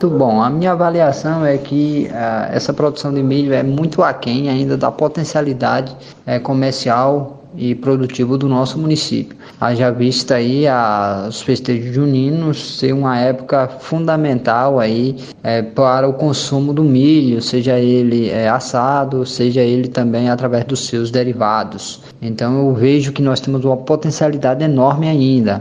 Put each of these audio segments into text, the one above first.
Muito bom. A minha avaliação é que essa produção de milho é muito aquém ainda da potencialidade comercial e produtivo do nosso município. Haja vista aí os festejos juninos ser uma época fundamental aí para o consumo do milho, seja ele assado, seja ele também através dos seus derivados. Então eu vejo que nós temos uma potencialidade enorme ainda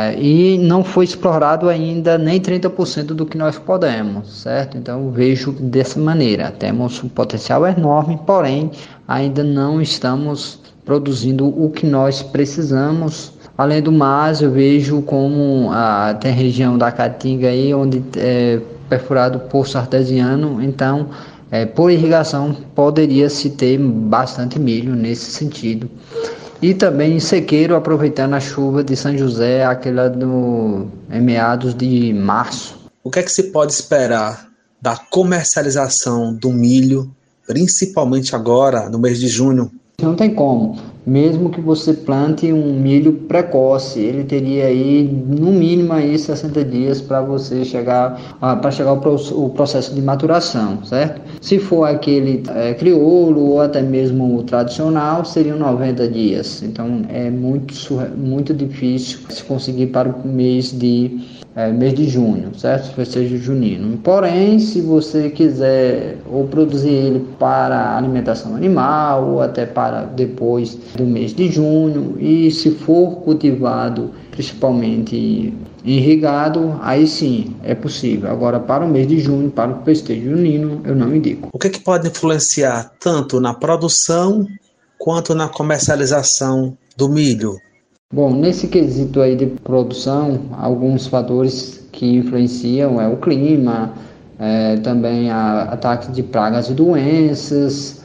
e não foi explorado ainda nem 30% do que nós podemos, certo? Então eu vejo dessa maneira, temos um potencial enorme, porém ainda não estamos produzindo o que nós precisamos. Além do mais, eu vejo como tem região da Caatinga aí onde é perfurado poço artesiano, então por irrigação poderia-se ter bastante milho nesse sentido. E também sequeiro, aproveitando a chuva de São José, aquela em meados de março. O que é que se pode esperar da comercialização do milho, principalmente agora no mês de junho? Não tem como. Mesmo que você plante um milho precoce, ele teria aí no mínimo aí 60 dias para você chegar o processo de maturação, certo? Se for aquele crioulo ou até mesmo o tradicional, seriam 90 dias. Então é muito difícil se conseguir para o mês de junho, certo? Festejo junino. Porém, se você quiser ou produzir ele para alimentação animal ou até para depois do mês de junho, e se for cultivado principalmente irrigado, aí sim é possível. Agora, para o mês de junho, para o festejo junino, eu não indico. O que é que pode influenciar tanto na produção quanto na comercialização do milho? Bom, nesse quesito aí de produção, alguns fatores que influenciam é o clima, também ataques de pragas e doenças.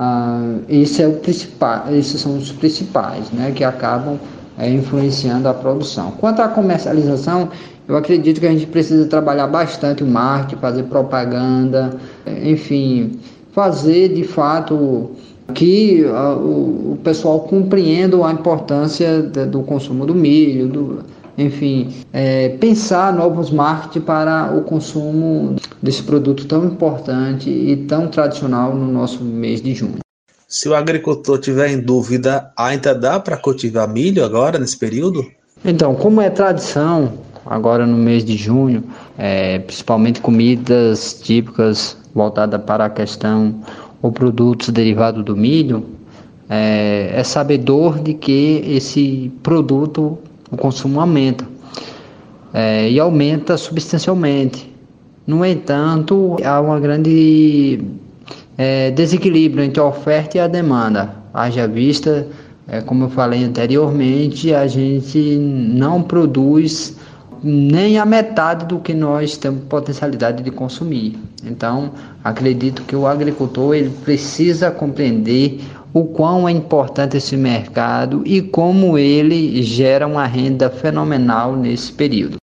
Esses são os principais, né, que acabam influenciando a produção. Quanto à comercialização, eu acredito que a gente precisa trabalhar bastante o marketing, fazer propaganda, enfim, fazer de fato que o pessoal compreenda a importância do consumo do milho, pensar novos marketing para o consumo desse produto tão importante e tão tradicional no nosso mês de junho. Se o agricultor tiver em dúvida, ainda dá para cultivar milho agora, nesse período? Então, como é tradição, agora no mês de junho, principalmente comidas típicas voltadas para a questão ou produtos derivados do milho, é sabedor de que esse produto, o consumo aumenta, e aumenta substancialmente. No entanto, há um grande desequilíbrio entre a oferta e a demanda. Haja vista, como eu falei anteriormente, a gente não produz nem a metade do que nós temos potencialidade de consumir. Então, acredito que o agricultor ele precisa compreender o quão é importante esse mercado e como ele gera uma renda fenomenal nesse período.